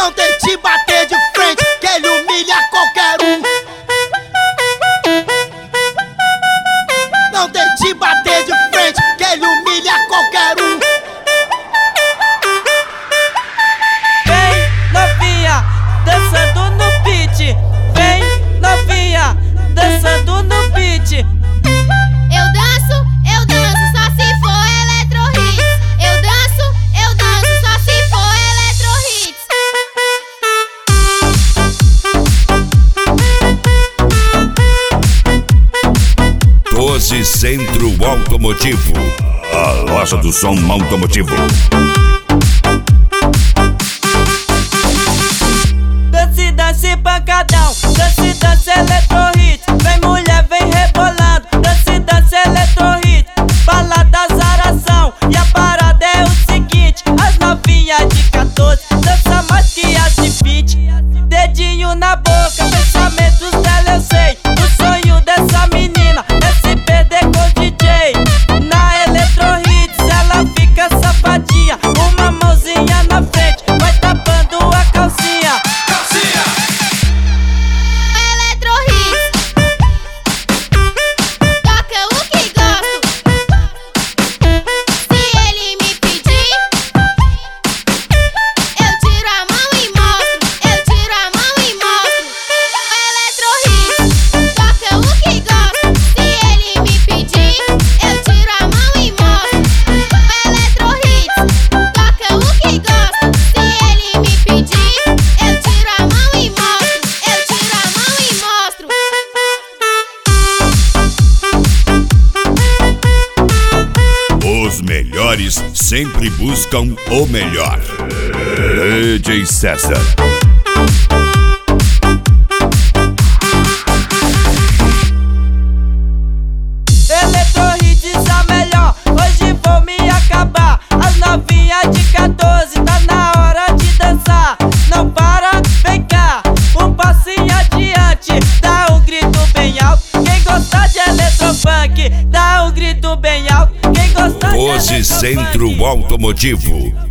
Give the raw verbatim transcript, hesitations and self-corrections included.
Não tente bater de frente, que ele humilha qualquer um. Não tente bater de frente, que ele humilha qualquer um. Vem novinha, dançando no beat. Vem novinha, dançando no beat. Eu danço, eu danço só se for Electro Hits. Eu danço, eu danço só se for Electro Hits. Doze Centro Automotivo, a loja do som automotivo. Dance, dance, pancadão. Dance, dance, Electro Hits. Vem mulher, vem rebolando. Dance, dance, Electro Hits. Balada, zaração. E a parada é o seguinte: as novinhas de quatorze dança mais que as de vinte. Dedinho na boca, pensamentos dela eu sei. O sonho dessa menina é se perder com o D J. Na Electro Hits ela fica safadinha. Uma mãozinha na frente, vai tapando a calcinha. Electro Hits. Toca o que gosto. Se ele me pedir, eu tiro a mão e mostro. Eu tiro a mão e mostro. Electro Hits. Toca o que gosto. Se ele me pedir, eu tiro a mão e mostro. Electro Hits. Toca o que gosto. Se ele me pedir, eu tiro a mão e mostro. Eu tiro a mão e mostro. Os melhores sempre buscam o melhor. D J César. Electro Hits a melhor, hoje vou me acabar. As novinhas de quatorze, tá na hora de dançar. Não para, vem cá, um passinho adiante. Dá um grito bem alto, quem gostar de eletrofunk. Dá um grito bem alto, quem gostar de Doze eletrofunk. Centro Automotivo,